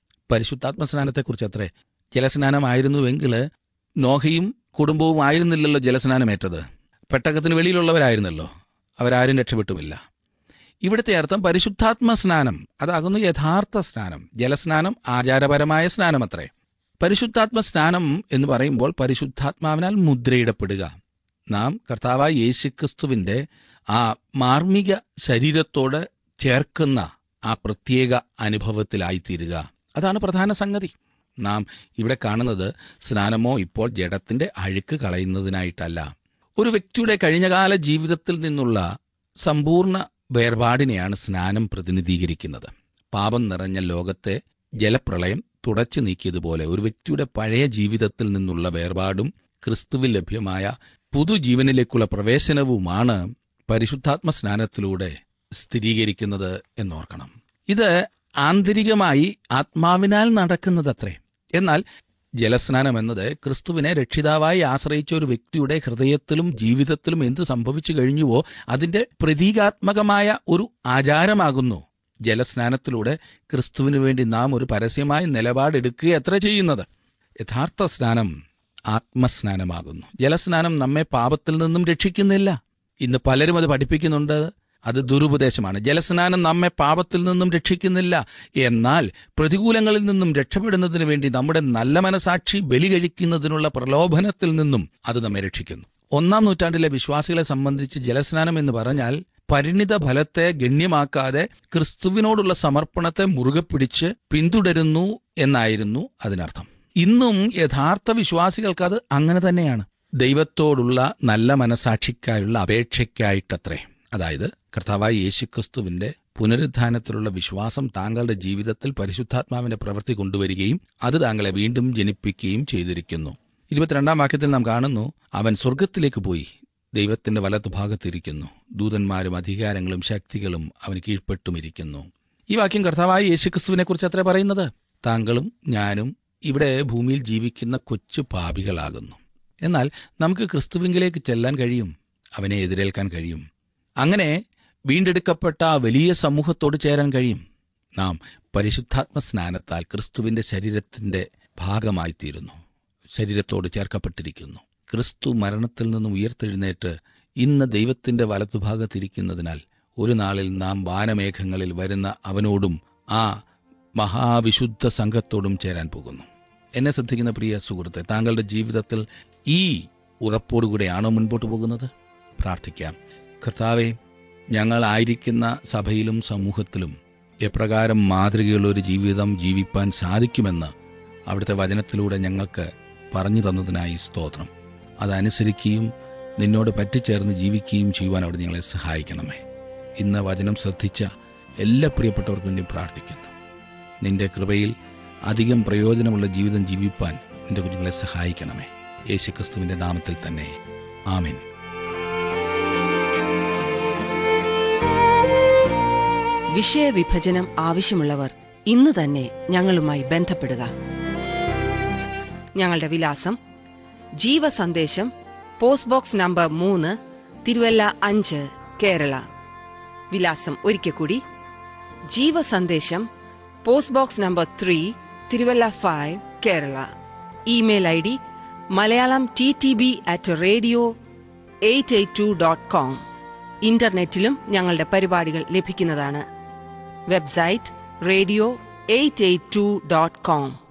പരിശുദ്ധാത്മസ്നാനത്തെക്കുറിച്ചത്രേ. ജലസ്നാനമായിരുന്നുവെങ്കിൽ നോഹയും കുടുംബവും ആയിരുന്നില്ലല്ലോ ജലസ്നാനമേറ്റത്. പെട്ടകത്തിന് വെളിയിലുള്ളവരായിരുന്നല്ലോ, അവരാരും രക്ഷപ്പെട്ടുമില്ല. ഇവിടുത്തെ അർത്ഥം പരിശുദ്ധാത്മ സ്നാനം, അതാകുന്നു യഥാർത്ഥ സ്നാനം. ജലസ്നാനം ആചാരപരമായ സ്നാനമത്രേ. പരിശുദ്ധാത്മ സ്നാനം എന്ന് പറയുമ്പോൾ പരിശുദ്ധാത്മാവിനാൽ മുദ്രയിടപ്പെടുക, നാം കർത്താവായ യേശുക്രിസ്തുവിന്റെ ആ മാർമിക ശരീരത്തോട് ചേർക്കുന്ന ആ പ്രത്യേക അനുഭവത്തിലായിത്തീരുക, അതാണ് പ്രധാന സംഗതി. നാം ഇവിടെ കാണുന്നത് സ്നാനമോ ഇപ്പോൾ ജഡത്തിന്റെ അഴുക്ക് കളയുന്നതിനായിട്ടല്ല, ഒരു വ്യക്തിയുടെ കഴിഞ്ഞകാല ജീവിതത്തിൽ നിന്നുള്ള സമ്പൂർണ്ണ വേർപാടിനെയാണ് സ്നാനം പ്രതിനിധീകരിക്കുന്നത്. പാപം നിറഞ്ഞ ലോകത്തെ ജലപ്രളയം തുടച്ചു നീക്കിയതുപോലെ ഒരു വ്യക്തിയുടെ പഴയ ജീവിതത്തിൽ നിന്നുള്ള വേർപാടും ക്രിസ്തുവിൽ ലഭ്യമായ പുതുജീവനിലേക്കുള്ള പ്രവേശനവുമാണ് പരിശുദ്ധാത്മ സ്നാനത്തിലൂടെ സ്ഥിരീകരിക്കുന്നത് എന്നോർക്കണം. ഇത് ആന്തരികമായി ആത്മാവിനാൽ നടക്കുന്നതത്രേ. എന്നാൽ ജലസ്നാനം എന്നത് ക്രിസ്തുവിനെ രക്ഷിതാവായി ആശ്രയിച്ച ഒരു വ്യക്തിയുടെ ഹൃദയത്തിലും ജീവിതത്തിലും എന്ത് സംഭവിച്ചു കഴിഞ്ഞുവോ അതിന്റെ പ്രതീകാത്മകമായ ഒരു ആചാരമാകുന്നു. ജലസ്നാനത്തിലൂടെ ക്രിസ്തുവിനു വേണ്ടി നാം ഒരു പരസ്യമായ നിലപാടെടുക്കുക എത്ര ചെയ്യുന്നത്. യഥാർത്ഥ സ്നാനം ആത്മസ്നാനമാകുന്നു. ജലസ്നാനം നമ്മെ പാപത്തിൽ നിന്നും രക്ഷിക്കുന്നില്ല. ഇന്ന് പലരും അത് പഠിപ്പിക്കുന്നുണ്ട്, അത് ദുരുപദേശമാണ്. ജലസ്നാനം നമ്മെ പാപത്തിൽ നിന്നും രക്ഷിക്കുന്നില്ല, എന്നാൽ പ്രതികൂലങ്ങളിൽ നിന്നും രക്ഷപ്പെടുന്നതിന് വേണ്ടി നമ്മുടെ നല്ല മനസാക്ഷി ബലി കഴിക്കുന്നതിനുള്ള പ്രലോഭനത്തിൽ നിന്നും അത് നമ്മെ രക്ഷിക്കുന്നു. ഒന്നാം നൂറ്റാണ്ടിലെ വിശ്വാസികളെ സംബന്ധിച്ച് ജലസ്നാനം എന്ന് പറഞ്ഞാൽ പരിണിത ഫലത്തെ ഗണ്യമാക്കാതെ ക്രിസ്തുവിനോടുള്ള സമർപ്പണത്തെ മുറുകെ പിടിച്ച് പിന്തുടരുന്നു എന്നായിരുന്നു അതിനർത്ഥം. ഇന്നും യഥാർത്ഥ വിശ്വാസികൾക്കത് അങ്ങനെ തന്നെയാണ്. ദൈവത്തോടുള്ള നല്ല മനസാക്ഷിക്കായുള്ള അപേക്ഷയ്ക്കായിട്ടത്രേ. അതായത് കർത്താവായ യേശുക്രിസ്തുവിന്റെ പുനരുത്ഥാനത്തിലുള്ള വിശ്വാസം താങ്കളുടെ ജീവിതത്തിൽ പരിശുദ്ധാത്മാവിന്റെ പ്രവൃത്തി കൊണ്ടുവരികയും അത് താങ്കളെ വീണ്ടും ജനിപ്പിക്കുകയും ചെയ്തിരിക്കുന്നു. ഇരുപത്തിരണ്ടാം വാക്യത്തിൽ നാം കാണുന്നു, അവൻ സ്വർഗ്ഗത്തിലേക്ക് പോയി ദൈവത്തിന്റെ വലത്തുഭാഗത്തിരിക്കുന്നു, ദൂതന്മാരും അധികാരങ്ങളും ശക്തികളും അവന് കീഴ്പ്പെട്ടുമിരിക്കുന്നു. ഈ വാക്യം കർത്താവായ യേശുക്രിസ്തുവിനെ കുറിച്ച് അത്രേ പറയുന്നത്. താങ്കളും ഞാനും ഇവിടെ ഭൂമിയിൽ ജീവിക്കുന്ന കൊച്ചു പാപികളാകുന്നു. എന്നാൽ നമുക്ക് ക്രിസ്തുവിങ്കിലേക്ക് ചെല്ലാൻ കഴിയും, അവനെ എതിരേൽക്കാൻ കഴിയും. അങ്ങനെ വീണ്ടെടുക്കപ്പെട്ട ആ വലിയ സമൂഹത്തോട് ചേരാൻ കഴിയും. നാം പരിശുദ്ധാത്മ സ്നാനത്താൽ ക്രിസ്തുവിന്റെ ശരീരത്തിന്റെ ഭാഗമായിത്തീരുന്നു, ശരീരത്തോട് ചേർക്കപ്പെട്ടിരിക്കുന്നു. ക്രിസ്തു മരണത്തിൽ നിന്നും ഉയർത്തെഴുന്നേറ്റ് ഇന്ന് ദൈവത്തിന്റെ വലത്തുഭാഗത്തിരിക്കുന്നതിനാൽ ഒരു നാളിൽ നാം വാനമേഘങ്ങളിൽ വരുന്ന അവനോടും ആ മഹാവിശുദ്ധ സംഘത്തോടും ചേരാൻ പോകുന്നു. എന്നെ ശ്രദ്ധിക്കുന്ന പ്രിയ സുഹൃത്തെ, താങ്കളുടെ ജീവിതത്തിൽ ഈ ഉറപ്പോടുകൂടെയാണോ മുൻപോട്ട് പോകുന്നത്? പ്രാർത്ഥിക്കാം. കർത്താവേ, ഞങ്ങളായിരിക്കുന്ന സഭയിലും സമൂഹത്തിലും എപ്രകാരം മാതൃകയുള്ള ഒരു ജീവിതം ജീവിപ്പാൻ സാധിക്കുമെന്ന് അവിടുത്തെ വചനത്തിലൂടെ ഞങ്ങൾക്ക് പറഞ്ഞു തന്നതിനായി സ്തോത്രം. അതനുസരിക്കുകയും നിന്നോട് പറ്റിച്ചേർന്ന് ജീവിക്കുകയും ചെയ്യുവാൻ അവിടെ ഞങ്ങളെ സഹായിക്കണമേ. ഇന്ന് വചനം ശ്രദ്ധിച്ച എല്ലാ പ്രിയപ്പെട്ടവർക്കും വേണ്ടി പ്രാർത്ഥിക്കുന്നു. നിന്റെ കൃപയിൽ അധികം പ്രയോജനമുള്ള ജീവിതം ജീവിപ്പാൻ നിന്റെ കുഞ്ഞുങ്ങളെ സഹായിക്കണമേ. യേശുക്രിസ്തുവിന്റെ നാമത്തിൽ തന്നെ, ആമേൻ. വിഷയവിഭജനം ആവശ്യമുള്ളവർ ഇന്ന് തന്നെ ഞങ്ങളുമായി ബന്ധപ്പെടുക. ഞങ്ങളുടെ വിലാസം: ജീവസന്ദേശം, പോസ്റ്റ് ബോക്സ് നമ്പർ മൂന്ന്, തിരുവല്ല അഞ്ച്, കേരള. വിലാസം ഒരിക്കൽ കൂടി: ജീവസന്ദേശം, post box number three, Thiruvalla five, Kerala. Email I D Malayalam T T B at radio eight eight two dot com. ഇന്റർനെറ്റിലും ഞങ്ങളുടെ പരിപാടികൾ ലഭിക്കുന്നതാണ്. Website radio eight eight two dot com.